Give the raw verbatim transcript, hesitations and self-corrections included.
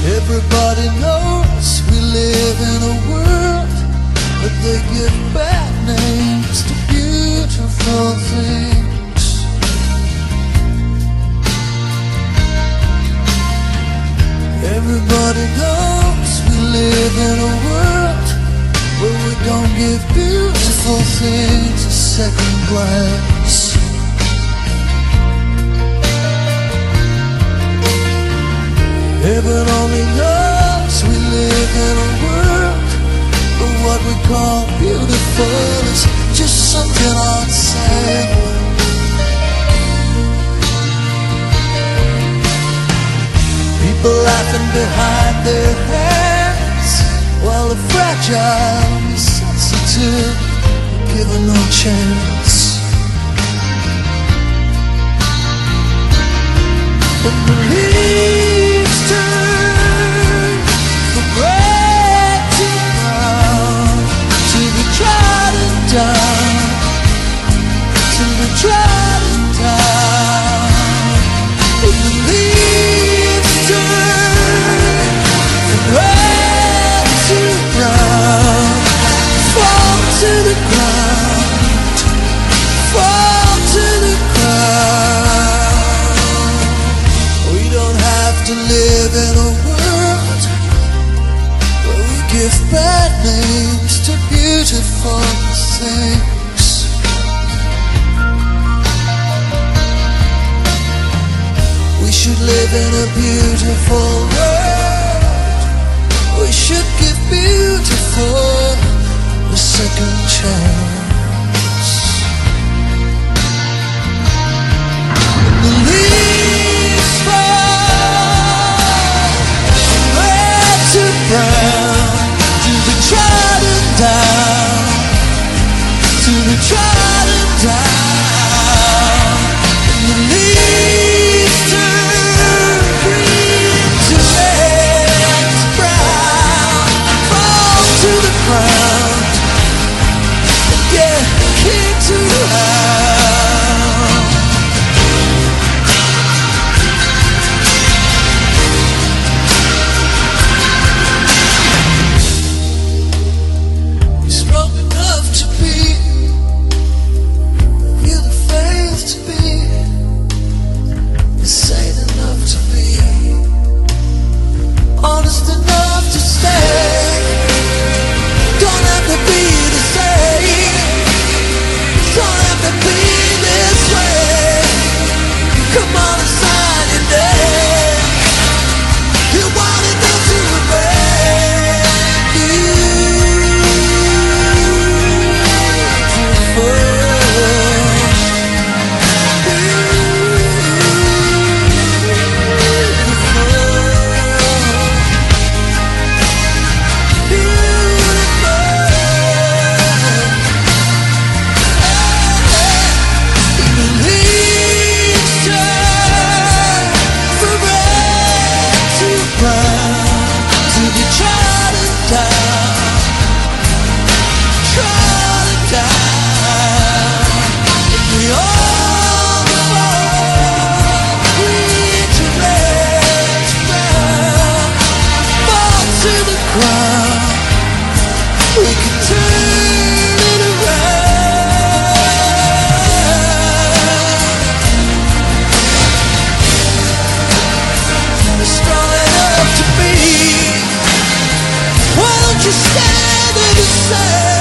Everybody knows we live in a world, but they give bad names to beautiful things. Everybody knows we live in a world where we don't give beautiful things a second glance. Heaven only knows we live in a world where what we call beautiful is just something on sale. People laughing behind their hands while the fragile and sensitive are given no chance. When the leaves turn from red to brown, to be trodden down, to be trodden down. When the leaves turn from red to brown, fall to the ground, fall to the ground. We don't have to live in a world where we give bad names to beautiful things. We should live in a beautiful world. We should give beautiful a second chance. The leaves fall from red to brown, to be trodden down, to be trodden down. And the leaves turn green to red to brown, fall to the ground, and get kicked around. Just stand in the sun.